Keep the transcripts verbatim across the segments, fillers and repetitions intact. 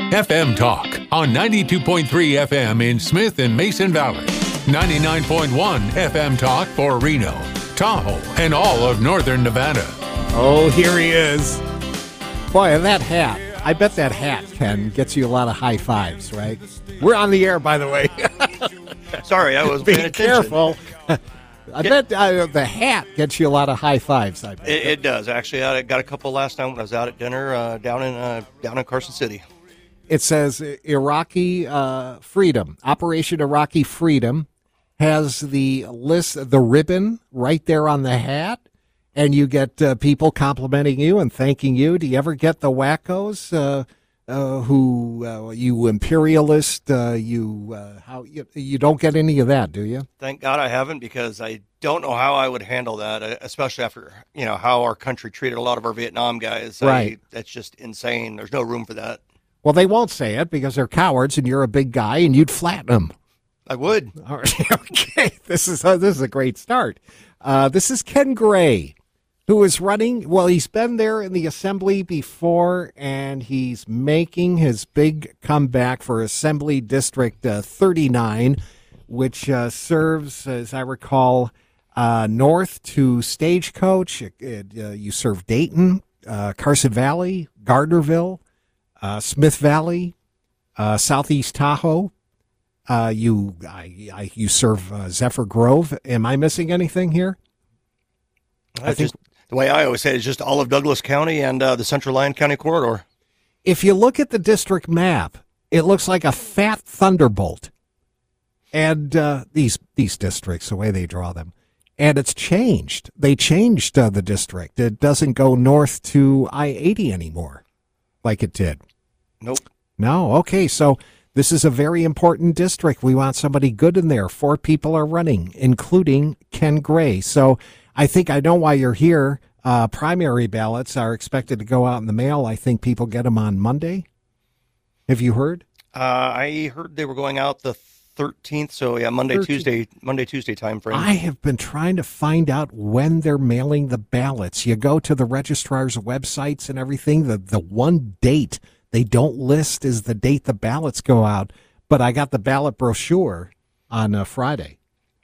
F M Talk on ninety-two point three F M in Smith and Mason Valley. ninety-nine point one F M Talk for Reno, Tahoe, and all of northern Nevada. Oh, here he is. Boy, and that hat. I bet that hat, Ken, gets you a lot of high fives, right? We're on the air, by the way. Sorry, I was Be paying attention. careful. I bet uh, the hat gets you a lot of high fives. I bet. It, it does. Actually, I got a couple last night when I was out at dinner uh, down in uh, down in Carson City. It says Iraqi uh, Freedom, Operation Iraqi Freedom, has the list, the ribbon right there on the hat, and you get uh, people complimenting you and thanking you. Do you ever get the wackos uh, uh, who uh, you imperialist? Uh, you uh, how you, you don't get any of that, do you? Thank God I haven't, because I don't know how I would handle that, especially after you know how our country treated a lot of our Vietnam guys. Right, I, that's just insane. There's no room for that. Well, they won't say it because they're cowards, and you're a big guy, and you'd flatten them. I would. All right. Okay, this is uh, this is a great start. Uh, this is Ken Gray, who is running. Well, he's been there in the assembly before, and he's making his big comeback for Assembly District uh, thirty-nine, which uh, serves, as I recall, uh, north to Stagecoach. It, it, uh, you serve Dayton, uh, Carson Valley, Gardnerville, uh, Smith Valley, uh, Southeast Tahoe. Uh, you, I, I, you serve uh, Zephyr Grove. Am I missing anything here? I think just, the way I always say it is just all of Douglas County and uh, the Central Lyon County corridor. If you look at the district map, it looks like a fat thunderbolt. And uh, these these districts, the way they draw them, and it's changed. They changed uh, the district. It doesn't go north to I eighty anymore, like it did. Nope. No. Okay. So. This is a very important district. We want somebody good in there. Four people are running, including Ken Gray. So I think I know why you're here. Uh, primary ballots are expected to go out in the mail. I think people get them on Monday. Have you heard? Uh, I heard they were going out the thirteenth. So yeah, Monday, thirteenth. Tuesday, Monday, Tuesday time frame. I have been trying to find out when they're mailing the ballots. You go to the registrar's websites and everything. The the one date they don't list is the date the ballots go out, but I got the ballot brochure on uh, Friday.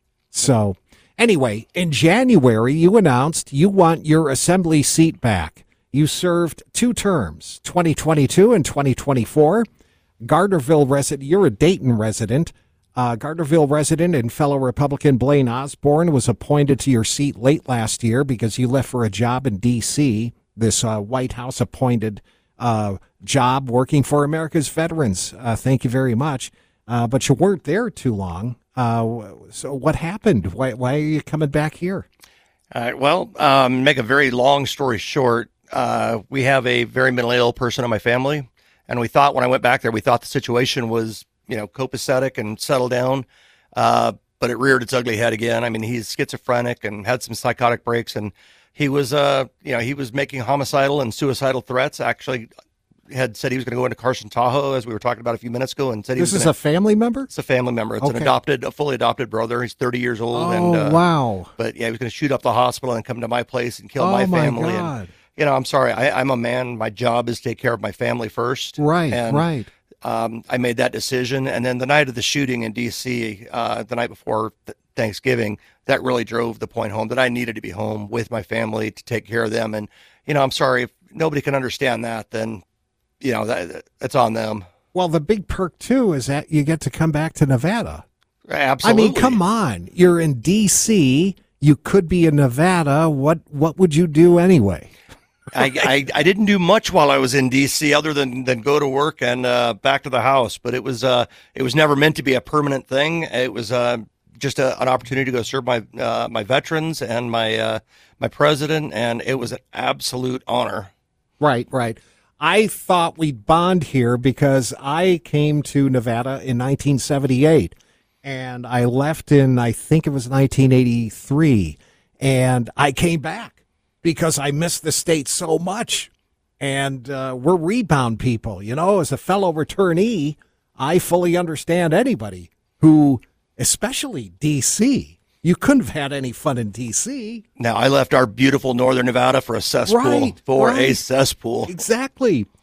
So anyway, in January, you announced you want your assembly seat back. You served two terms, twenty twenty-two and twenty twenty-four. Gardnerville resident, you're a Dayton resident. Uh, Gardnerville resident and fellow Republican Blaine Osborne was appointed to your seat late last year because you left for a job in D C, this uh, White House appointed uh, job working for America's veterans. Uh, thank you very much. Uh, but you weren't there too long. Uh, so what happened? Why, why are you coming back here? All right. Well, um, make a very long story short, uh, we have a very mentally ill person in my family. And we thought when I went back there, we thought the situation was, you know, copacetic and settled down. Uh, but it reared its ugly head again. I mean, he's schizophrenic and had some psychotic breaks, and he was, uh, you know, he was making homicidal and suicidal threats. Actually, had said he was going to go into Carson, Tahoe, as we were talking about a few minutes ago, and said he this was is gonna, a family member. It's a family member. It's okay. an adopted, a fully adopted brother. He's thirty years old. Oh and, uh, wow! But yeah, he was going to shoot up the hospital and come to my place and kill oh, my family. My God. And, you know, I'm sorry. I, I'm a man. My job is to take care of my family first. Right. And, right. Um, I made that decision, and then the night of the shooting in D C, uh, the night before th- Thanksgiving, that really drove the point home that I needed to be home with my family to take care of them. And you know, I'm sorry if nobody can understand that. Then, you know, that that's on them. Well, the big perk too is that you get to come back to Nevada. Absolutely. I mean, come on. You're in D C. You could be in Nevada. What what would you do anyway? I, I, I didn't do much while I was in D C other than, than go to work and uh, back to the house. But it was uh, it was never meant to be a permanent thing. It was uh, just a, an opportunity to go serve my uh, my veterans and my uh, my president, and it was an absolute honor. Right, right. I thought we'd bond here because I came to Nevada in nineteen seventy-eight, and I left in, I think it was nineteen eighty-three, and I came back because I missed the state so much. And uh, we're rebound people, you know. As a fellow returnee, I fully understand anybody who, especially D C, you couldn't have had any fun in D C. Now, I left our beautiful northern Nevada for a cesspool, right, for right. a cesspool. Exactly.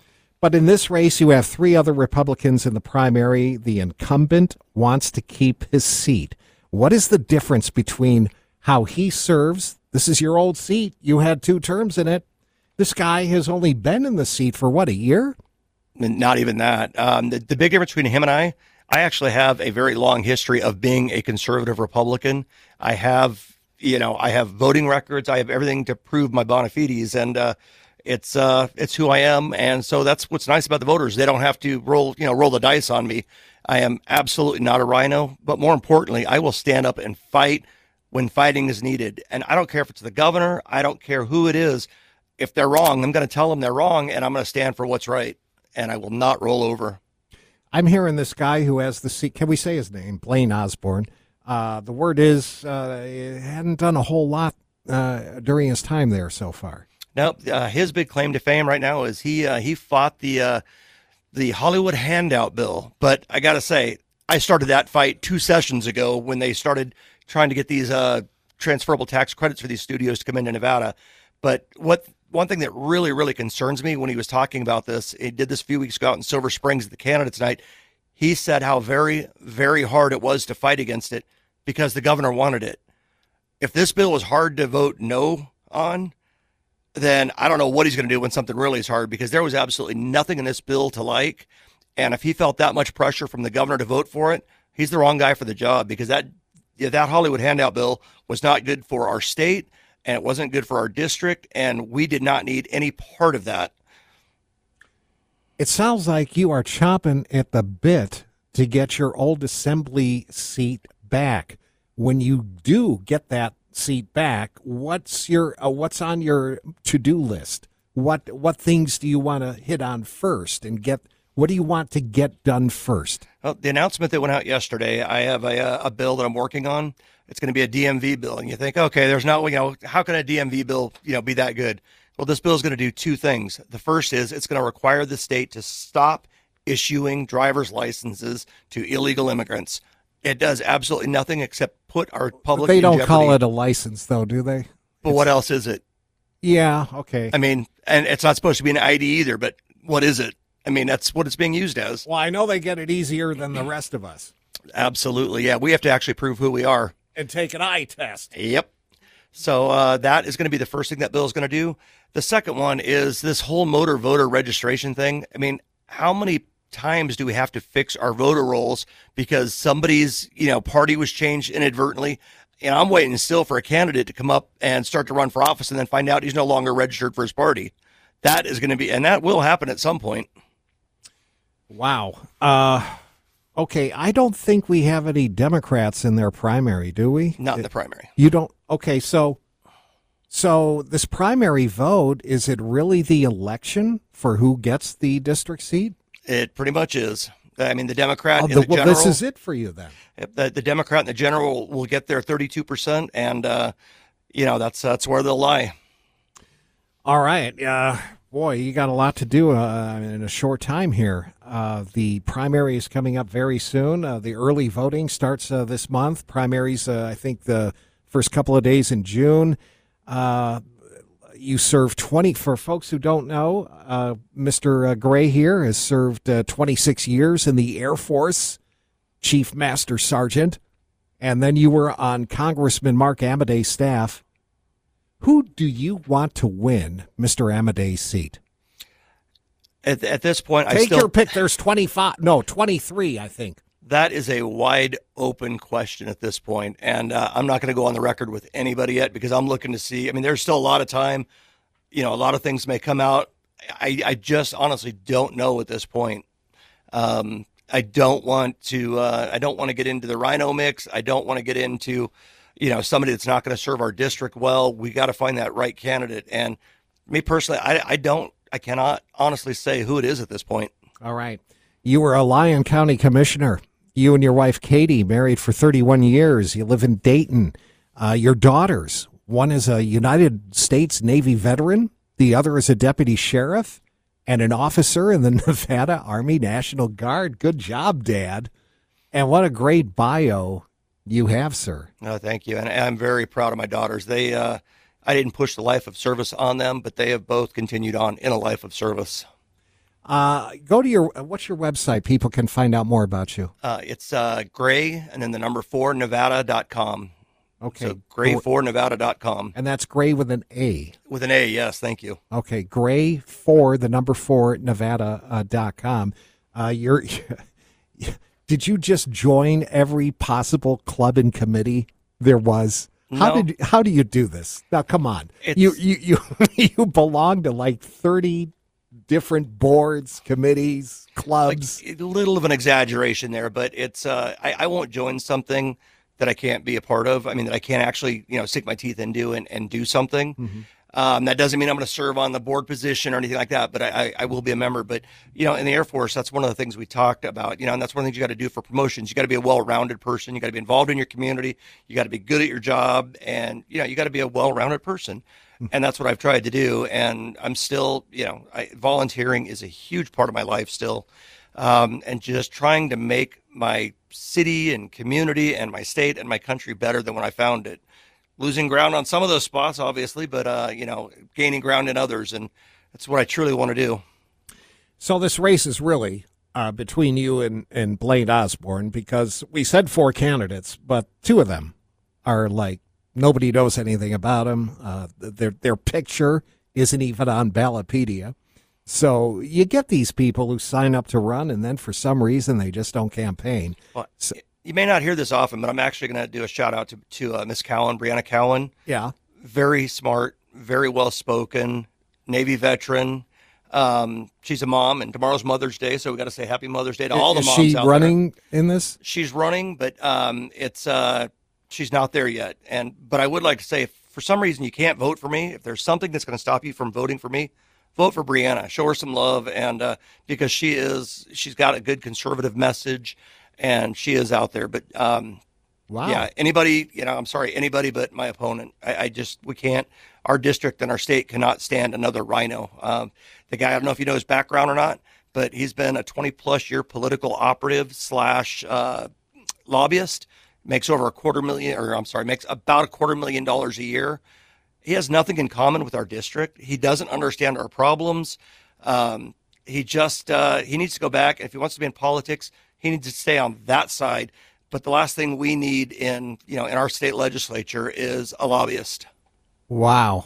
But in this race, you have three other Republicans in the primary. The incumbent wants to keep his seat. What is the difference between how he serves? This is your old seat. You had two terms in it. This guy has only been in the seat for, what, a year? Not even that. Um, the, the big difference between him and I, I actually have a very long history of being a conservative Republican. I have, you know, I have voting records. I have everything to prove my bona fides, and uh, it's uh, it's who I am. And so that's what's nice about the voters. They don't have to roll, you know, roll the dice on me. I am absolutely not a rhino, but more importantly, I will stand up and fight when fighting is needed. And I don't care if it's the governor. I don't care who it is. If they're wrong, I'm going to tell them they're wrong, and I'm going to stand for what's right. And I will not roll over. I'm hearing this guy who has the seat. Can we say his name? Blaine Osborne. Uh, the word is uh, he hadn't done a whole lot uh, during his time there so far. Nope. Uh, his big claim to fame right now is he uh, he fought the uh, the Hollywood handout bill. But I got to say, I started that fight two sessions ago when they started trying to get these uh, transferable tax credits for these studios to come into Nevada. But what one thing that really, really concerns me when he was talking about this, he did this a few weeks ago out in Silver Springs at the candidates night. He said how very, very hard it was to fight against it because the governor wanted it. If this bill was hard to vote no on, then I don't know what he's going to do when something really is hard, because there was absolutely nothing in this bill to like. And if he felt that much pressure from the governor to vote for it, he's the wrong guy for the job, because that that Hollywood handout bill was not good for our state. And it wasn't good for our district, and we did not need any part of that. It sounds like you are chomping at the bit to get your old assembly seat back. When you do get that seat back, what's your uh, what's on your to-do list? What what things do you want to hit on first, and get what do you want to get done first? Well, the announcement that went out yesterday, I have a, a bill that I'm working on. It's going to be a D M V bill. And you think, okay, there's not, you know, how can a D M V bill, you know, be that good? Well, this bill is going to do two things. The first is it's going to require the state to stop issuing driver's licenses to illegal immigrants. It does absolutely nothing except put our public They in don't jeopardy. call it a license, though, do they? But It's- what else is it? Yeah, okay. I mean, and it's not supposed to be an I D either, but what is it? I mean, that's what it's being used as. Well, I know they get it easier than the rest of us. Absolutely. Yeah, we have to actually prove who we are. And take an eye test. Yep. So uh, that is going to be the first thing that bill is going to do. The second one is this whole motor voter registration thing. I mean, how many times do we have to fix our voter rolls because somebody's, you know, party was changed inadvertently? And I'm waiting still for a candidate to come up and start to run for office and then find out he's no longer registered for his party. That is going to be, and that will happen at some point. Wow. Uh, okay, I don't think we have any Democrats in their primary, do we? Not in the primary. You don't? Okay, so so this primary vote, is it really the election for who gets the district seat? It pretty much is. I mean, the Democrat Oh, in the, the well, general, this is it for you then. the, the Democrat in the general will get their thirty-two percent, and uh, you know that's that's where they'll lie. All right. Uh, boy, you got a lot to do uh, in a short time here. Uh, the primary is coming up very soon. Uh, the early voting starts uh, this month. Primaries, uh, I think, the first couple of days in June. Uh, you serve twenty, for folks who don't know, uh, Mister Gray here has served uh, twenty-six years in the Air Force, Chief Master Sergeant, and then you were on Congressman Mark Amadei's staff. Who do you want to win Mister Amadei's seat? At, at this point, I Take still your pick. There's twenty-five, no, twenty-three, I think. that is a wide open question at this point, and uh, I'm not going to go on the record with anybody yet because I'm looking to see. I mean, there's still a lot of time. You know, a lot of things may come out. I, I just honestly don't know at this point. Um, I don't want to. Uh, I don't want to get into the rhino mix. I don't want to get into, you know, somebody that's not going to serve our district well. We got to find that right candidate. And me personally, I, I don't. I cannot honestly say who it is at this point. All right. You were a Lyon County commissioner. You and your wife, Katie, married for thirty-one years. You live in Dayton. Uh, your daughters, one is a United States Navy veteran. The other is a deputy sheriff and an officer in the Nevada Army National Guard. Good job, Dad. And what a great bio you have, sir. No, thank you. And I'm very proud of my daughters. They, uh, I didn't push the life of service on them, but they have both continued on in a life of service. Uh, go to your, what's your website? People can find out more about you. Uh, it's uh, Gray and then the number four Nevada dot com. Okay. So Gray four Nevada dot com. And that's Gray with an A. With an A, yes. Thank you. Okay. Gray four, the number four Nevada uh, dot com. Uh, you're, did you just join every possible club and committee there was? How No. did how do you do this? Now, come on. It's- You you you you belong to like thirty different boards, committees, clubs. Like, a little of an exaggeration there, but it's uh, I, I won't join something that I can't be a part of. I mean, that I can't actually, you know, stick my teeth into and, and do something. Mm-hmm. Um, that doesn't mean I'm going to serve on the board position or anything like that, but I, I, I will be a member. But, you know, in the Air Force, that's one of the things we talked about, you know, and that's one of the things you got to do for promotions. You got to be a well-rounded person. You got to be involved in your community. You got to be good at your job. And, you know, you got to be a well-rounded person. And that's what I've tried to do. And I'm still, you know, I, volunteering is a huge part of my life still. Um, and just trying to make my city and community and my state and my country better than when I found it. Losing ground on some of those spots, obviously, but, uh, you know, gaining ground in others. And that's what I truly want to do. So this race is really uh, between you and, and Blaine Osborne, because we said four candidates, but two of them are like, nobody knows anything about them. Uh, their their picture isn't even on Ballotpedia. So you get these people who sign up to run, and then for some reason they just don't campaign. Well, So, you may not hear this often, but I'm actually going to do a shout out to, to uh, Miss Cowan, Brianna Cowan. yeah. Very smart, very well spoken, Navy veteran. Um, she's a mom, and tomorrow's Mother's Day, so we got to say Happy Mother's Day to all the Is moms she out running in this? there. She's running, but um, it's uh, she's not there yet. And but I would like to say, if for some reason you can't vote for me, if there's something that's going to stop you from voting for me, vote for Brianna. Show her some love, and uh, because she is, she's got a good conservative message, and she is out there. But um, Wow. yeah, anybody, you know, I'm sorry, anybody but my opponent. I, I just, we can't, our district and our state cannot stand another rhino. Um, the guy, I don't know if you know his background or not, but he's been a twenty plus year political operative slash uh, lobbyist, makes over a quarter million, or I'm sorry, makes about a quarter million dollars a year. He has nothing in common with our district. He doesn't understand our problems. Um, he just, uh, he needs to go back. If he wants to be in politics, he needs to stay on that side. But the last thing we need in, you know, in our state legislature is a lobbyist. Wow.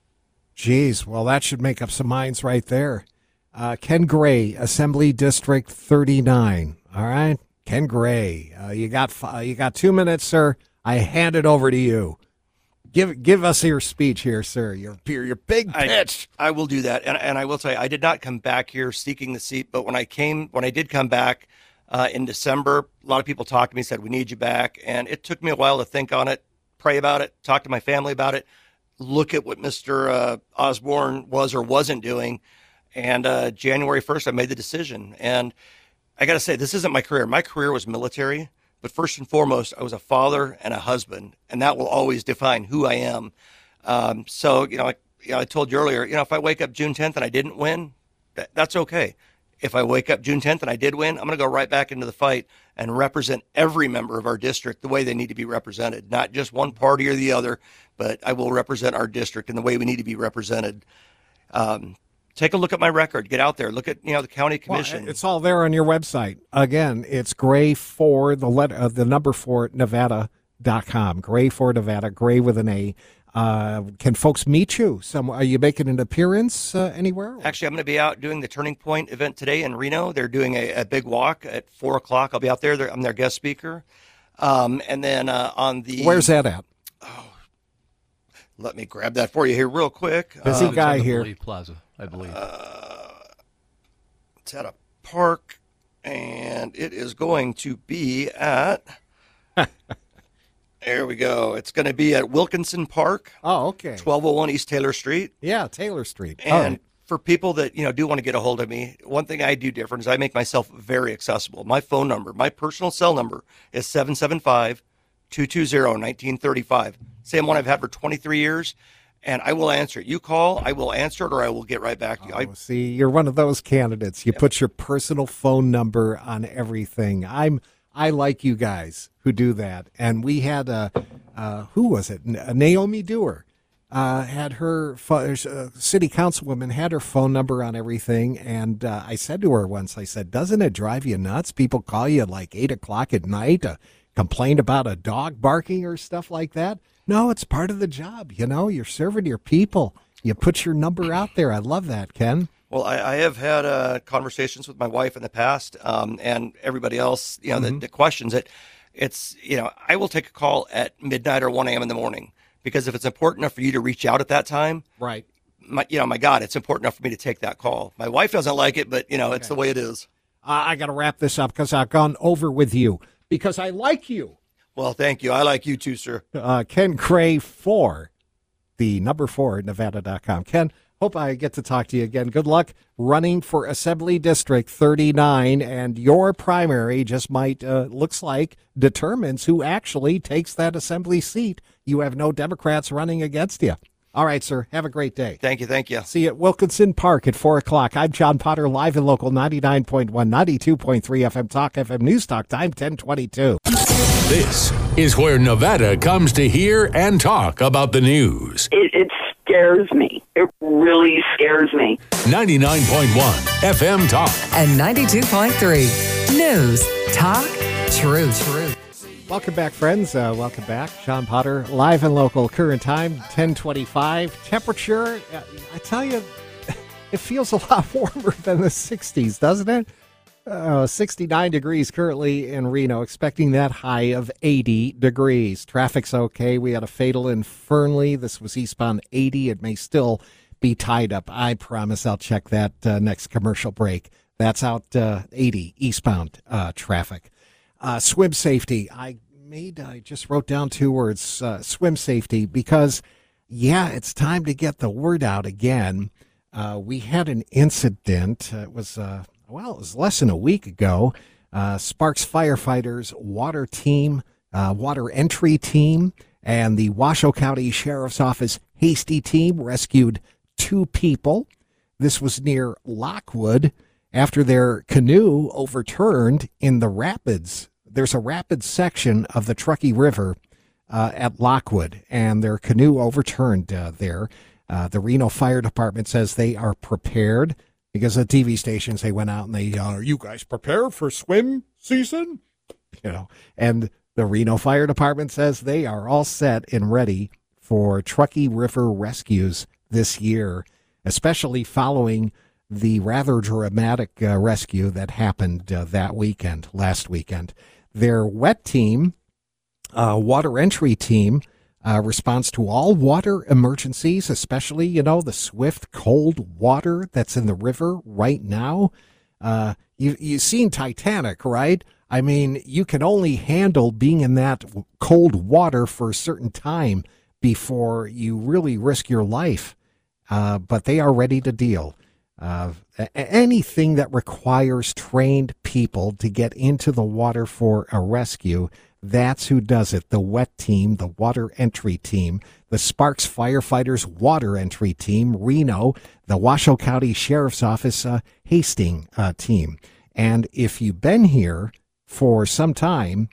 Jeez. Well, that should make up some minds right there. Uh, Ken Gray, Assembly District thirty-nine. All right. Ken Gray, uh, you got fi- you got two minutes, sir. I hand it over to you. Give give us your speech here, sir. Your your, your big pitch. I, I will do that, and and I will tell you, I did not come back here seeking the seat, but when I came, when I did come back uh, in December, a lot of people talked to me, said we need you back, and it took me a while to think on it, pray about it, talk to my family about it, look at what Mister Uh, Osborne was or wasn't doing, and uh, January first, I made the decision, and I got to say, this isn't my career. My career was military. But first and foremost, I was a father and a husband, and that will always define who I am. Um, so, you know, like you know, I told you earlier, you know, if I wake up June tenth and I didn't win, that, that's okay. If I wake up June tenth and I did win, I'm going to go right back into the fight and represent every member of our district the way they need to be represented, not just one party or the other, but I will represent our district in the way we need to be represented. Um, Take a look at my record. Get out there. Look at, you know, the county commission. Well, it's all there on your website. Again, it's Gray for the letter, uh, the number four Nevada dot com. Gray for Nevada. Gray with an A. Uh, can folks meet you? Some are you making an appearance uh, anywhere? Actually, I'm going to be out doing the Turning Point event today in Reno. They're doing a, a big walk at four o'clock. I'll be out there. I'm their guest speaker. Um, and then uh, on the Where's that at? Let me grab that for you here real quick. Busy Um, guy It's on the here. Believe Plaza, I believe. It's at a park, and it is going to be at. There we go. It's going to be at Wilkinson Park, Oh, okay. twelve oh one East Taylor Street. Yeah, Taylor Street. All And right. for people that, you know, do want to get a hold of me, one thing I do different is I make myself very accessible. My phone number, my personal cell number is seven seven five, two two zero, one nine three five. Same one I've had for twenty-three years, and I will answer it. You call, I will answer it, or I will get right back to you. I, Oh, see, you're one of those candidates. You put your personal phone number on everything. I'm I like you guys who do that. And we had a uh, who was it? N- Naomi Dewar. Uh, had her uh, city councilwoman had her phone number on everything, and uh, I said to her once, I said, "Doesn't it drive you nuts? People call you at like eight o'clock at night to complain about a dog barking or stuff like that." No, it's part of the job. You know, you're serving your people. You put your number out there. I love that, Ken. Well, I, I have had uh, conversations with my wife in the past, um, and everybody else. You know, mm-hmm. the, the questions that it's you know, I will take a call at midnight or one a.m. in the morning. Because if it's important enough for you to reach out at that time, right? My, you know, my God, it's important enough for me to take that call. My wife doesn't like it, but you know, okay. It's the way it is. Uh, I got to wrap this up because I've gone over with you because I like you. Well, thank you. I like you too, sir. Uh, Ken Cray for the number four Nevada dot com. Ken, hope I get to talk to you again. Good luck running for Assembly District thirty-nine, and your primary just might uh, looks like determines who actually takes that assembly seat. You have no Democrats running against you. All right, sir. Have a great day. Thank you. Thank you. See you at Wilkinson Park at four o'clock. I'm John Potter, live and local, ninety-nine point one, ninety-two point three F M Talk, F M News Talk, time ten twenty-two. This is where Nevada comes to hear and talk about the news. It, it scares me. It really scares me. ninety-nine point one F M Talk. And ninety-two point three News Talk Truth. Truth. Welcome back, friends. Uh, welcome back. John Potter, live and local, current time, ten twenty-five. Temperature, uh, I tell you, it feels a lot warmer than the sixties, doesn't it? Uh, sixty-nine degrees currently in Reno, expecting that high of eighty degrees. Traffic's okay. We had a fatal in Fernley. This was eastbound eighty. It may still be tied up. I promise I'll check that uh, next commercial break. That's out uh, eighty eastbound uh, traffic. Uh, swim safety. I made, I just wrote down two words, uh, swim safety, because, yeah, it's time to get the word out again. Uh, we had an incident. It was, uh, well, it was less than a week ago. Uh, Sparks firefighters, water team, uh, water entry team, and the Washoe County Sheriff's Office Hasty team rescued two people. This was near Lockwood after their canoe overturned in the rapids. There's a rapid section of the Truckee River uh, at Lockwood, and their canoe overturned uh, there. Uh, the Reno Fire Department says they are prepared because the T V stations, they went out and they, uh, are you guys prepared for swim season? You know, and the Reno Fire Department says they are all set and ready for Truckee River rescues this year, especially following the rather dramatic uh, rescue that happened uh, that weekend, last weekend. Their wet team, uh, water entry team, uh, responds to all water emergencies, especially, you know, the swift cold water that's in the river right now. Uh, you, you've seen Titanic, right? I mean, you can only handle being in that cold water for a certain time before you really risk your life. Uh, but they are ready to deal. Uh, anything that requires trained people to get into the water for a rescue, that's who does it. The wet team, the water entry team, the Sparks firefighters water entry team, Reno, the Washoe County Sheriff's Office uh, Hastings uh, team. And if you've been here for some time,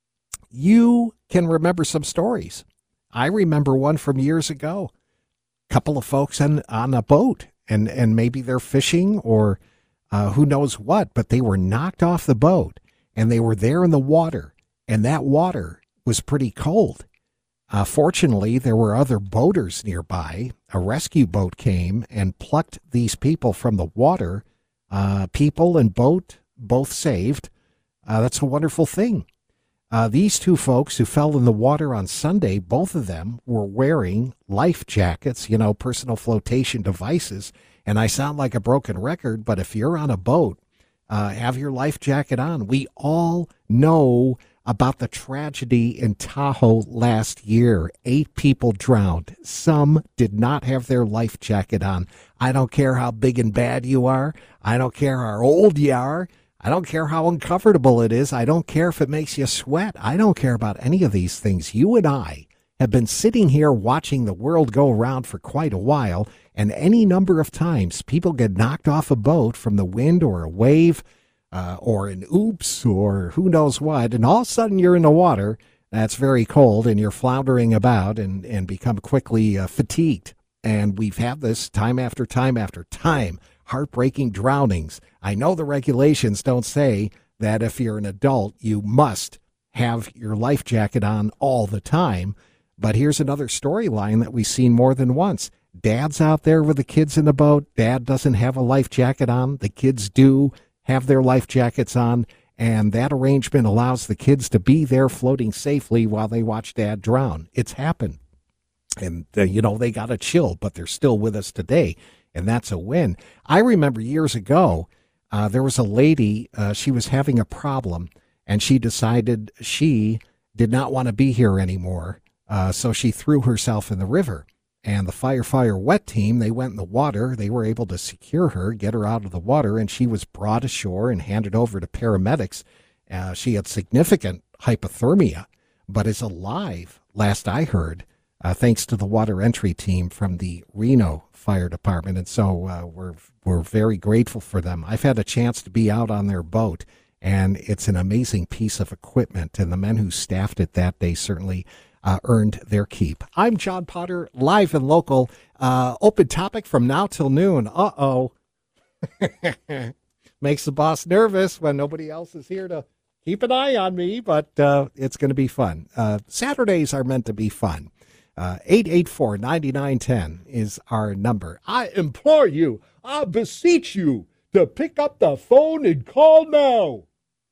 you can remember some stories. I remember one from years ago. A couple of folks on, on a boat. And and maybe they're fishing or uh, who knows what, but they were knocked off the boat and they were there in the water, and that water was pretty cold. Uh, fortunately, there were other boaters nearby. A rescue boat came and plucked these people from the water. Uh, people and boat both saved. Uh, that's a wonderful thing. Uh, these two folks who fell in the water on Sunday, both of them were wearing life jackets, you know, personal flotation devices. And I sound like a broken record, but if you're on a boat, uh, have your life jacket on. We all know about the tragedy in Tahoe last year. Eight people drowned. Some did not have their life jacket on. I don't care how big and bad you are. I don't care how old you are. I don't care how uncomfortable it is. I don't care if it makes you sweat. I don't care about any of these things. You and I have been sitting here watching the world go around for quite a while, and any number of times people get knocked off a boat from the wind or a wave uh, or an oops or who knows what, and all of a sudden you're in the water. That's very cold, and you're floundering about and, and become quickly uh, fatigued. And we've had this time after time after time, heartbreaking drownings. I know the regulations don't say that if you're an adult, you must have your life jacket on all the time. But here's another storyline that we've seen more than once. Dad's out there with the kids in the boat. Dad doesn't have a life jacket on. The kids do have their life jackets on. And that arrangement allows the kids to be there floating safely while they watch Dad drown. It's happened. And, uh, you know, they got a chill, but they're still with us today. And that's a win. I remember years ago, uh, there was a lady, uh, she was having a problem, and she decided she did not want to be here anymore. Uh, so she threw herself in the river. And the Fire Fire Wet team, they went in the water. They were able to secure her, get her out of the water, and she was brought ashore and handed over to paramedics. Uh, she had significant hypothermia, but is alive, last I heard, uh, thanks to the water entry team from the Reno Fire Department. And so uh, we're we're very grateful for them. I've had a chance to be out on their boat, and it's an amazing piece of equipment. And the men who staffed it that day certainly Uh, earned their keep. I'm John Potter, live and local. Uh, open topic from now till noon. Uh-oh. Makes the boss nervous when nobody else is here to keep an eye on me, but uh, it's going to be fun. Uh, Saturdays are meant to be fun. Uh, eight eight four, nine nine one zero is our number. I implore you, I beseech you to pick up the phone and call now.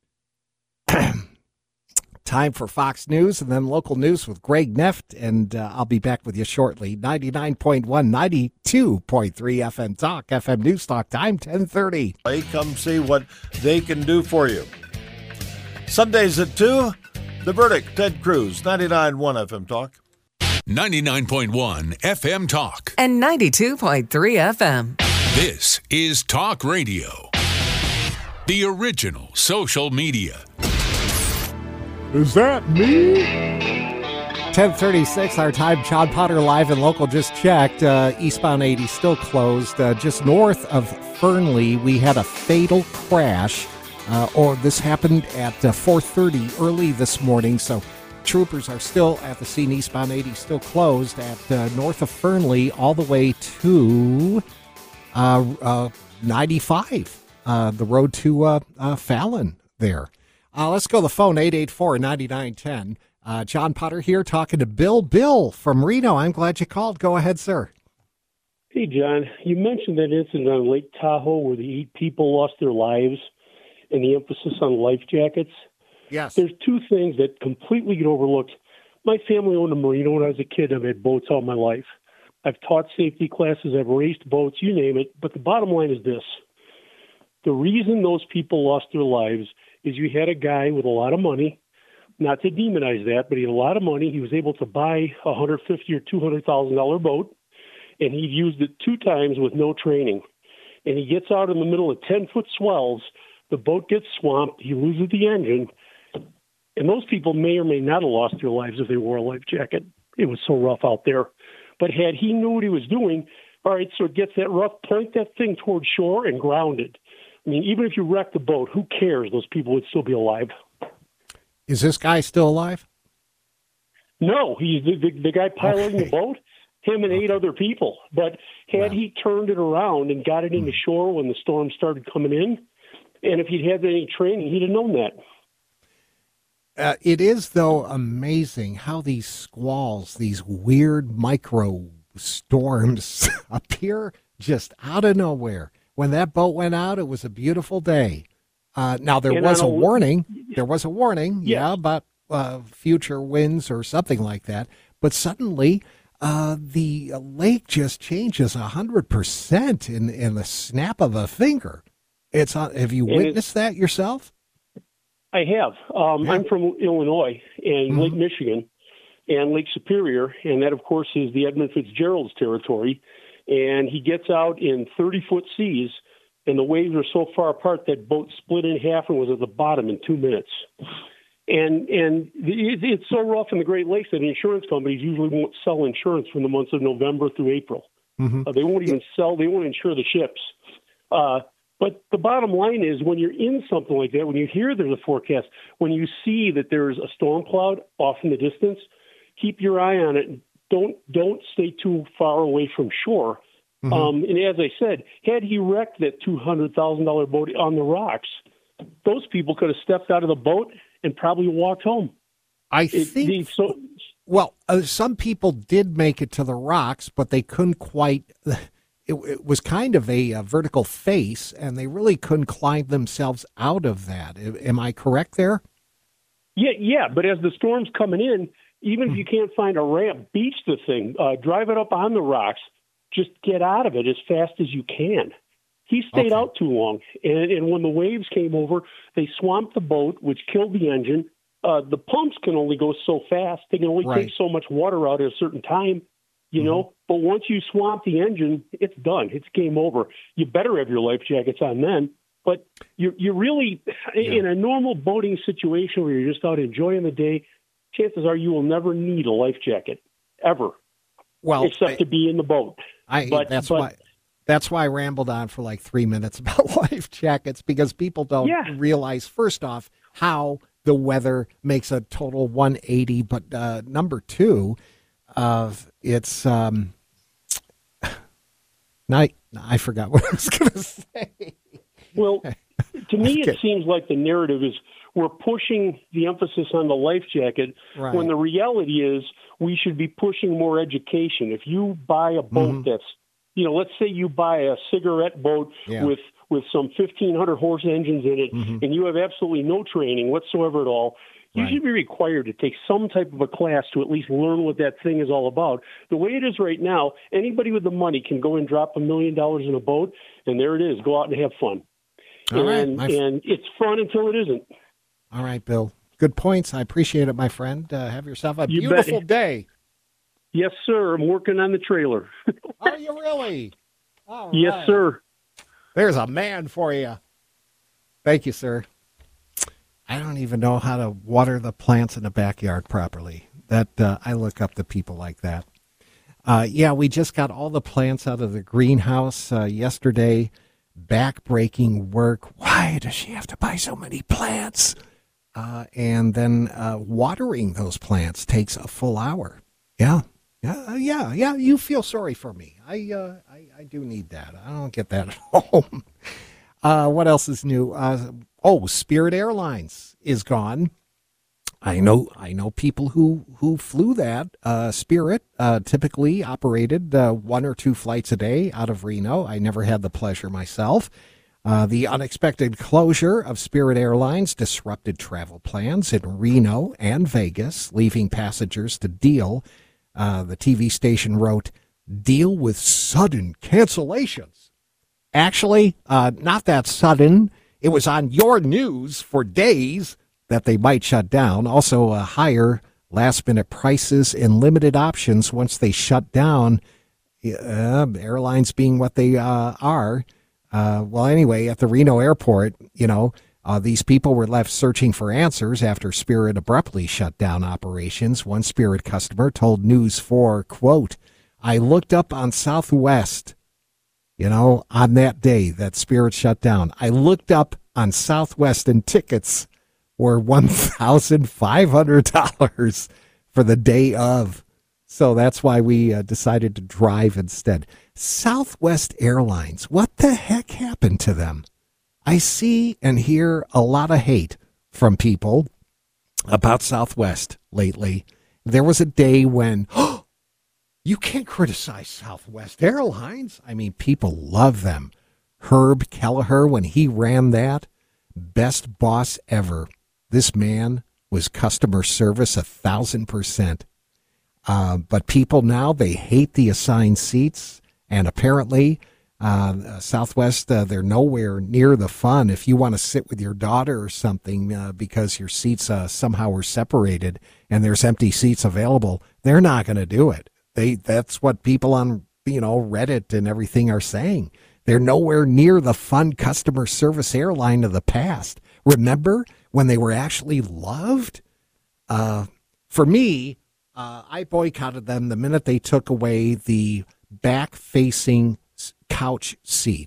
Time for Fox News and then local news with Greg Neft, and uh, I'll be back with you shortly. ninety-nine point one, ninety-two point three F M Talk, F M News Talk, time ten thirty. Come see what they can do for you. Sundays at two, The Verdict, Ted Cruz, ninety-nine point one F M Talk. ninety-nine point one F M Talk. And ninety-two point three F M. This is Talk Radio. The original social media. Is that me? ten thirty-six, our time. John Potter live and local. Just checked. Uh, eastbound eighty still closed. Uh, just north of Fernley, we had a fatal crash. Uh, or this happened at uh, four thirty early this morning. So troopers are still at the scene. Eastbound eighty still closed at uh, north of Fernley all the way to uh, uh, ninety-five. Uh, the road to uh, uh, Fallon there. Uh, let's go to the phone, eight eight four, nine nine one zero. Uh, John Potter here talking to Bill. Bill from Reno. I'm glad you called. Go ahead, sir. Hey, John. You mentioned that incident on Lake Tahoe where the eight people lost their lives and the emphasis on life jackets. Yes. There's two things that completely get overlooked. My family owned a marina when I was a kid. I've had boats all my life. I've taught safety classes. I've raced boats, you name it. But the bottom line is this. The reason those people lost their lives is you had a guy with a lot of money, not to demonize that, but he had a lot of money. He was able to buy a one hundred fifty thousand dollars or two hundred thousand dollars boat, and he'd used it two times with no training. And he gets out in the middle of ten-foot swells, the boat gets swamped, he loses the engine, and those people may or may not have lost their lives if they wore a life jacket. It was so rough out there. But had he knew what he was doing, all right, so it gets that rough, point that thing toward shore and ground it. I mean, even if you wreck the boat, who cares? Those people would still be alive. Is this guy still alive? No, he's the, the, the guy piloting Okay. the boat, him and eight other people. But had Wow. he turned it around and got it into shore when the storm started coming in, and if he'd had any training, he'd have known that. Uh, it is, though, amazing how these squalls, these weird micro storms appear just out of nowhere. When that boat went out, it was a beautiful day. Uh, now, there And was on a a- warning. There was a warning, Yes. yeah, about uh, future winds or something like that. But suddenly, uh, the lake just changes one hundred percent in, in the snap of a finger. It's uh, Have you And witnessed that yourself? I have. Um, Yeah. I'm from Illinois and Mhm. Lake Michigan and Lake Superior, and that, of course, is the Edmund Fitzgerald's territory. And he gets out in thirty-foot seas, and the waves are so far apart that boat split in half and was at the bottom in two minutes. And and it, it's so rough in the Great Lakes that insurance companies usually won't sell insurance from the months of November through April. Mm-hmm. Uh, they won't even sell. They won't insure the ships. Uh, But the bottom line is when you're in something like that, when you hear there's a forecast, when you see that there's a storm cloud off in the distance, keep your eye on it. Don't don't stay too far away from shore. Mm-hmm. Um, and as I said, had he wrecked that two hundred thousand dollars boat on the rocks, those people could have stepped out of the boat and probably walked home. I it, think, the, so, well, uh, some people did make it to the rocks, but they couldn't quite, it, it was kind of a, a vertical face, and they really couldn't climb themselves out of that. Am I correct there? Yeah, yeah, but as the storm's coming in, even if you can't find a ramp, beach the thing, uh, drive it up on the rocks, just get out of it as fast as you can. He stayed okay. out too long, and, and when the waves came over, they swamped the boat, which killed the engine. Uh, the pumps can only go so fast. They can only right. take so much water out at a certain time, you mm-hmm. know. But once you swamp the engine, it's done. It's game over. You better have your life jackets on then. But you're, you're really, yeah. in a normal boating situation where you're just out enjoying the day, chances are you will never need a life jacket, ever, well, except I, to be in the boat. I, but, that's but, why. That's why I rambled on for like three minutes about life jackets, because people don't yeah. realize, first off, how the weather makes a total one eighty. But uh, number two, uh, it's um, not, I forgot what I was going to say. Well, to me, okay. it seems like the narrative is we're pushing the emphasis on the life jacket right. when the reality is we should be pushing more education. If you buy a boat mm-hmm. that's, you know, let's say you buy a cigarette boat yeah. with, with some fifteen hundred horse engines in it, mm-hmm. and you have absolutely no training whatsoever at all, you right. should be required to take some type of a class to at least learn what that thing is all about. The way it is right now, anybody with the money can go and drop a million dollars in a boat, and there it is. Go out and have fun. All and, right, and it's fun until it isn't. All right, Bill. Good points. I appreciate it, my friend. Uh, have yourself a you beautiful bet. day. Yes, sir. I'm working on the trailer. Are you really? All yes, right. sir. There's a man for you. Thank you, sir. I don't even know how to water the plants in the backyard properly. That uh, I look up to people like that. Uh, yeah, we just got all the plants out of the greenhouse uh, yesterday. Back-breaking work. Why does she have to buy so many plants? Uh, and then uh, watering those plants takes a full hour. Yeah, yeah, yeah, yeah. You feel sorry for me. I, uh, I, I do need that. I don't get that at home. Uh, what else is new? Uh, oh, Spirit Airlines is gone. I know, I know people who who flew that. Uh, Spirit uh, typically operated uh, one or two flights a day out of Reno. I never had the pleasure myself. Uh, the unexpected closure of Spirit Airlines disrupted travel plans in Reno and Vegas, leaving passengers to deal. Uh, the T V station wrote, "Deal with sudden cancellations." Actually, uh, not that sudden. It was on your news for days that they might shut down. Also, uh, higher last-minute prices and limited options once they shut down. Uh, airlines being what they uh, are. Uh, well, anyway, at the Reno airport, you know, uh, these people were left searching for answers after Spirit abruptly shut down operations. One Spirit customer told News four, quote, "I looked up on Southwest, you know, on that day that Spirit shut down. I looked up on Southwest and tickets were one thousand five hundred dollars for the day of. So that's why we uh, decided to drive instead." Southwest Airlines, what the heck happened to them? I see and hear a lot of hate from people about Southwest lately. There was a day when, oh, you can't criticize Southwest Airlines. I mean, people love them. Herb Kelleher, when he ran that, best boss ever. This man was customer service a thousand percent. Uh, but people now, they hate the assigned seats. And apparently, uh, Southwest, uh, they're nowhere near the fun. If you want to sit with your daughter or something uh, because your seats uh, somehow were separated and there's empty seats available, they're not going to do it. They That's what people on, you know, Reddit and everything are saying. They're nowhere near the fun customer service airline of the past. Remember when they were actually loved? Uh, for me, uh, I boycotted them the minute they took away the back-facing couch seat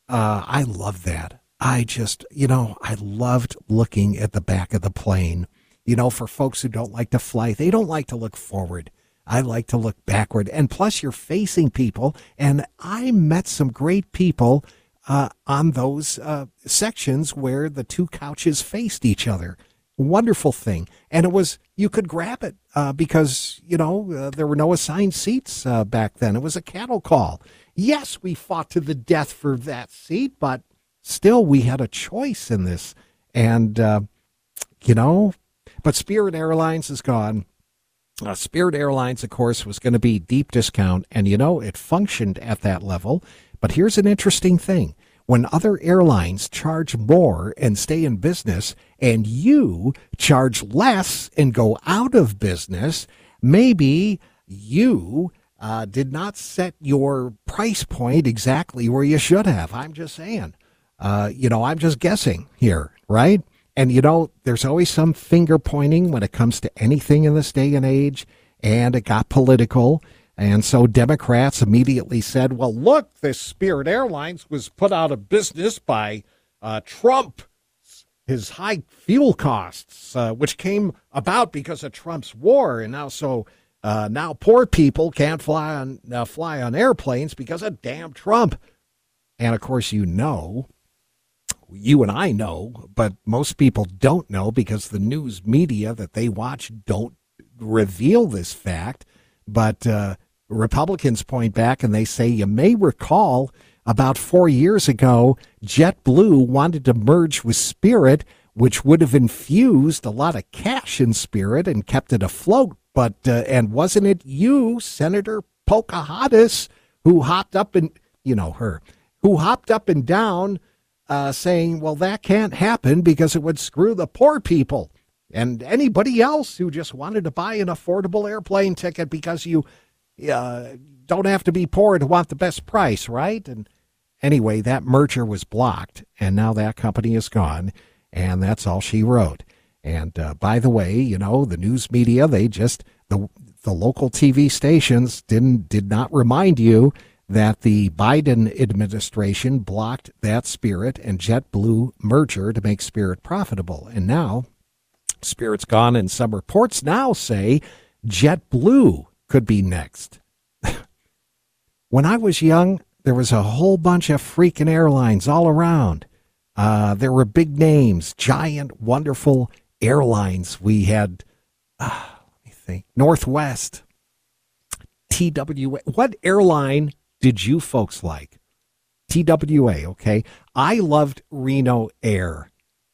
Uh, I love that. I just, you know, I loved looking at the back of the plane. You know, for folks who don't like to fly, they don't like to look forward. I like to look backward. And plus, you're facing people. And I met some great people uh, on those uh, sections where the two couches faced each other. Wonderful thing. And it was, you could grab it uh, because, you know, uh, there were no assigned seats uh, back then. It was a cattle call. Yes, we fought to the death for that seat, but still we had a choice in this. And, uh, you know, but Spirit Airlines is gone. Uh, Spirit Airlines, of course, was going to be deep discount. And, you know, it functioned at that level. But here's an interesting thing. When other airlines charge more and stay in business and you charge less and go out of business, maybe you uh, did not set your price point exactly where you should have. I'm just saying. Uh, you know, I'm just guessing here, right? And, you know, there's always some finger pointing when it comes to anything in this day and age, and it got political. And so Democrats immediately said, well, look, this Spirit Airlines was put out of business by uh, Trump, his high fuel costs, uh, which came about because of Trump's war. And now so uh, now poor people can't fly on uh, fly on airplanes because of damn Trump. And, of course, you know, you and I know, but most people don't know because the news media that they watch don't reveal this fact. But uh, Republicans point back and they say, you may recall about four years ago, JetBlue wanted to merge with Spirit, which would have infused a lot of cash in Spirit and kept it afloat. But uh, and wasn't it you, Senator Pocahontas, who hopped up and, you know, her, who hopped up and down uh, saying, well, that can't happen because it would screw the poor people and anybody else who just wanted to buy an affordable airplane ticket because you uh, don't have to be poor to want the best price, right? And anyway, that merger was blocked, and now that company is gone, and that's all she wrote. And uh, by the way, you know, the news media, they just, the the local T V stations didn't did not remind you that the Biden administration blocked that Spirit and JetBlue merger to make Spirit profitable. And now Spirit's gone, and some reports now say JetBlue could be next. When I was young, there was a whole bunch of freaking airlines all around. Uh, there were big names, giant, wonderful airlines. We had, uh, let me think, Northwest, T W A. What airline did you folks like? T W A, okay. I loved Reno Air.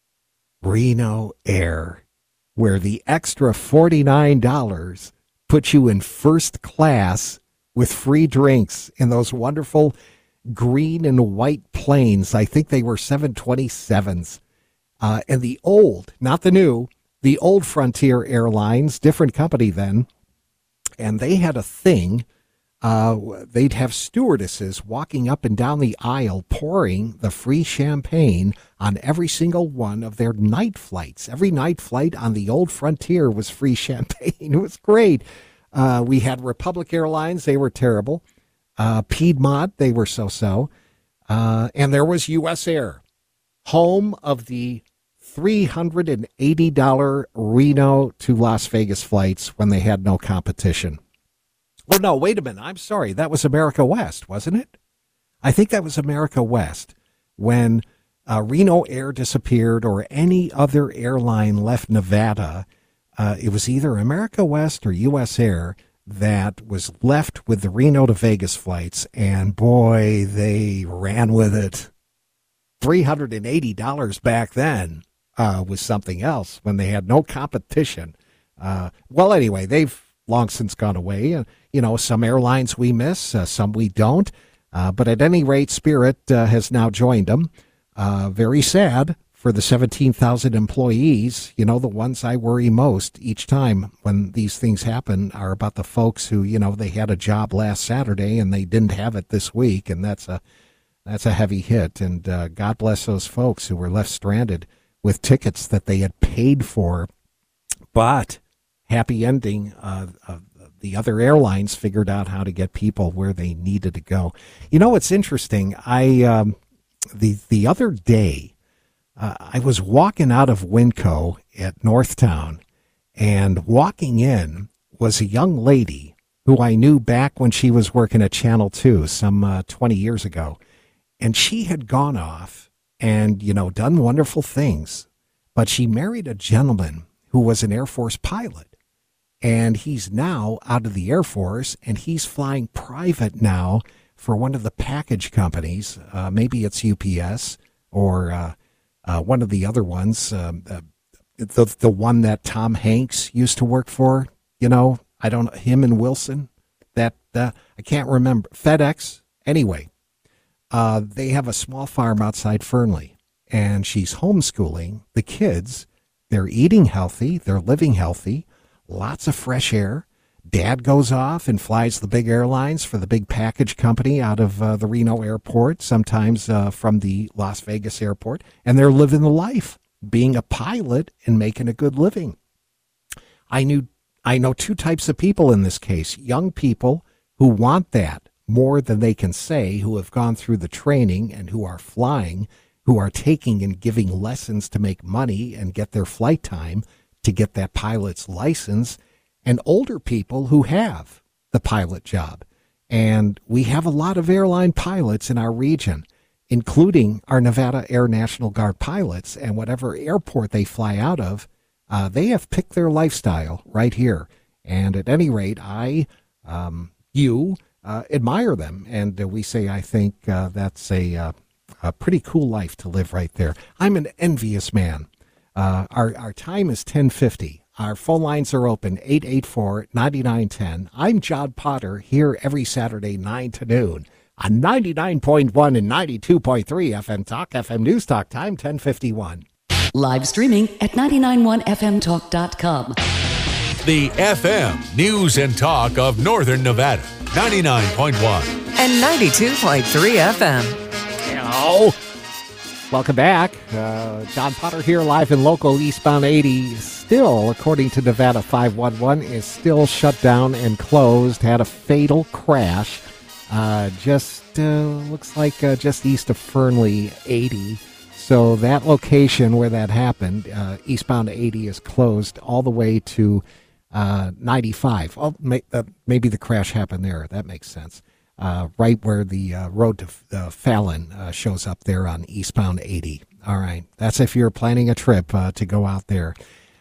Reno Air, where the extra forty-nine dollars put you in first class with free drinks in those wonderful green and white planes. I think they were seven twenty-sevens. Uh, and the old, not the new, the old Frontier Airlines, different company then, and they had a thing. Uh, they'd have stewardesses walking up and down the aisle pouring the free champagne on every single one of their night flights. Every night flight on the old Frontier was free champagne. It was great. Uh, we had Republic Airlines. They were terrible. Uh, Piedmont, they were so-so. Uh, and there was U S Air, home of the three hundred eighty dollars Reno to Las Vegas flights when they had no competition. Oh, no, wait a minute. I'm sorry. That was America West, wasn't it? I think that was America West when uh, Reno Air disappeared or any other airline left Nevada. Uh, it was either America West or U S Air that was left with the Reno to Vegas flights. And boy, they ran with it. three hundred eighty dollars back then uh, was something else when they had no competition. Uh, well, anyway, they've long since gone away. Uh, you know, some airlines we miss, uh, some we don't. Uh, but at any rate, Spirit uh, has now joined them. Uh, very sad for the seventeen thousand employees. You know, the ones I worry most each time when these things happen are about the folks who, you know, they had a job last Saturday and they didn't have it this week. And that's a, that's a heavy hit. And uh, God bless those folks who were left stranded with tickets that they had paid for. But happy ending, uh, uh, the other airlines figured out how to get people where they needed to go. You know, it's interesting. I um, the the other day, uh, I was walking out of Winco at Northtown, and walking in was a young lady who I knew back when she was working at Channel two some uh, twenty years ago. And she had gone off and, you know, done wonderful things. But she married a gentleman who was an Air Force pilot. And he's now out of the Air Force, and he's flying private now for one of the package companies. Uh, maybe it's U P S or uh, uh, one of the other ones, um, uh, the the one that Tom Hanks used to work for. You know, I don't him and Wilson. That uh, I can't remember. FedEx. Anyway, uh, they have a small farm outside Fernley, and she's homeschooling the kids. They're eating healthy. They're living healthy. Lots of fresh air. Dad goes off and flies the big airlines for the big package company out of uh, the Reno airport, sometimes uh, from the Las Vegas airport, and they're living the life, being a pilot and making a good living. I knew, I know two types of people in this case, young people who want that more than they can say, who have gone through the training and who are flying, who are taking and giving lessons to make money and get their flight time to get that pilot's license, and older people who have the pilot job. And we have a lot of airline pilots in our region, including our Nevada Air National Guard pilots, and whatever airport they fly out of, uh, they have picked their lifestyle right here. And at any rate, I, um, you, uh, admire them. And uh, we say, I think uh, that's a, uh, a pretty cool life to live right there. I'm an envious man. Uh, our, our time is ten fifty. Our phone lines are open, eight eight four, nine nine one zero. I'm John Potter, here every Saturday, nine to noon, on ninety-nine point one and ninety-two point three F M Talk, F M News Talk, time ten fifty-one. Live streaming at nine nine one F M talk dot com. The F M News and Talk of Northern Nevada, ninety-nine point one. And ninety-two point three F M. Hello. Welcome back. Uh, John Potter here, live and local. Eastbound eighty, still, according to Nevada five one one, is still shut down and closed. Had a fatal crash. Uh, just uh, looks like uh, just east of Fernley eighty. So that location where that happened, uh, eastbound eighty, is closed all the way to uh, ninety-five. Oh, may, uh, maybe the crash happened there. That makes sense. Uh, right where the uh, road to uh, Fallon uh, shows up there on eastbound eighty. All right. That's if you're planning a trip uh, to go out there.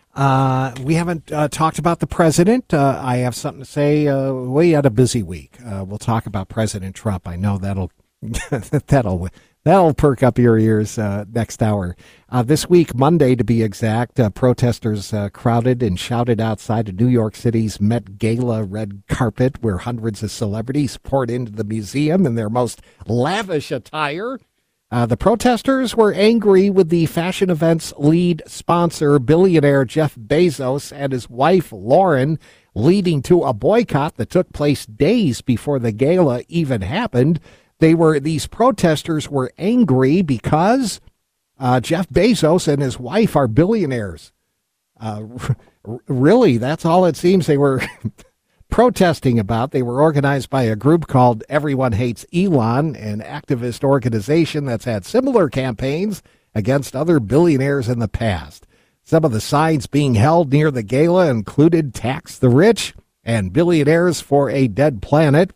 Uh, we haven't uh, talked about the president. Uh, I have something to say. Uh, we had a busy week. Uh, we'll talk about President Trump. I know that'll that'll that'll perk up your ears uh, next hour. Uh, this week, Monday to be exact, uh, protesters uh, crowded and shouted outside of New York City's Met Gala red carpet, where hundreds of celebrities poured into the museum in their most lavish attire. Uh, the protesters were angry with the fashion event's lead sponsor, billionaire Jeff Bezos, and his wife, Lauren, leading to a boycott that took place days before the gala even happened. They were, these protesters were angry because uh, Jeff Bezos and his wife are billionaires. Uh, r- really, that's all it seems they were protesting about. They were organized by a group called Everyone Hates Elon, an activist organization that's had similar campaigns against other billionaires in the past. Some of the signs being held near the gala included Tax the Rich and Billionaires for a Dead Planet,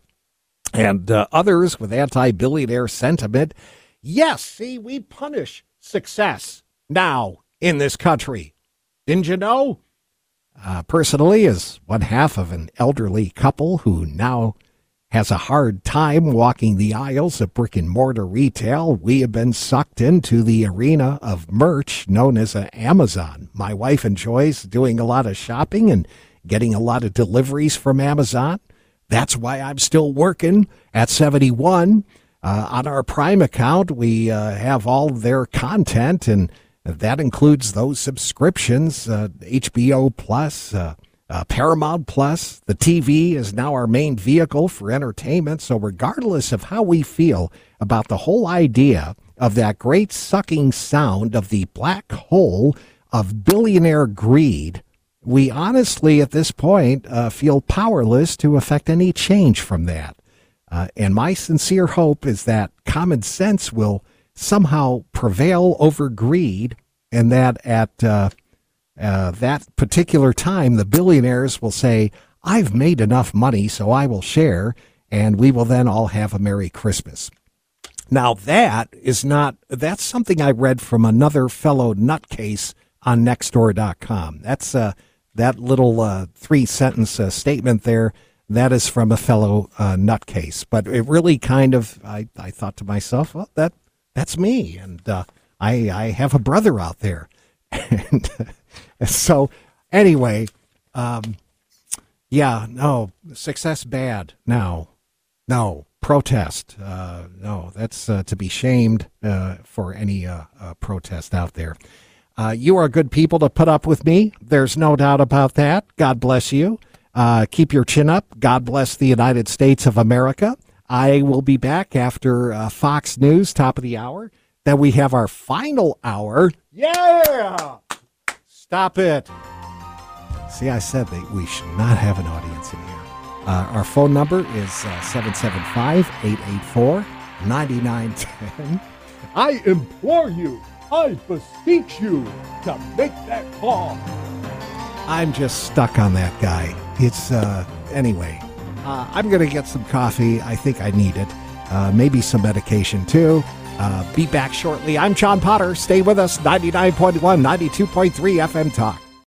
and uh, others with anti-billionaire sentiment. Yes, see, we punish success now in this country. Didn't you know? Uh, personally, as one half of an elderly couple who now has a hard time walking the aisles of brick and mortar retail, we have been sucked into the arena of merch known as Amazon. My wife enjoys doing a lot of shopping and getting a lot of deliveries from Amazon. That's why I'm still working at seventy-one. Uh, on our Prime account, we uh, have all of their content, and that includes those subscriptions, uh, H B O Plus, uh, uh, Paramount Plus. The T V is now our main vehicle for entertainment. So regardless of how we feel about the whole idea of that great sucking sound of the black hole of billionaire greed, we honestly, at this point, uh, feel powerless to affect any change from that. Uh, and my sincere hope is that common sense will somehow prevail over greed, and that at uh, uh, that particular time, the billionaires will say, I've made enough money, so I will share, and we will then all have a Merry Christmas. Now, that is not, that's something I read from another fellow nutcase on Nextdoor dot com. That's uh, that little uh, three-sentence uh, statement there. That is from a fellow uh, nutcase. But it really kind of, I, I thought to myself, well, that that's me. And uh, I, I have a brother out there. And so, anyway, um, yeah, no, success bad. No, no, protest. Uh, no, that's uh, to be shamed uh, for any uh, uh, protest out there. Uh, you are good people to put up with me. There's no doubt about that. God bless you. Uh, keep your chin up. God bless the United States of America. I will be back after uh, Fox News, top of the hour. Then we have our final hour. Yeah! Stop it. See, I said that we should not have an audience in here. Uh, our phone number is uh, seven seven five, eight eight four, nine nine one zero. I implore you, I beseech you to make that call. I'm just stuck on that guy. It's, uh, anyway, uh, I'm going to get some coffee. I think I need it. Uh, maybe some medication, too. Uh, be back shortly. I'm John Potter. Stay with us. ninety-nine point one, ninety-two point three F M Talk.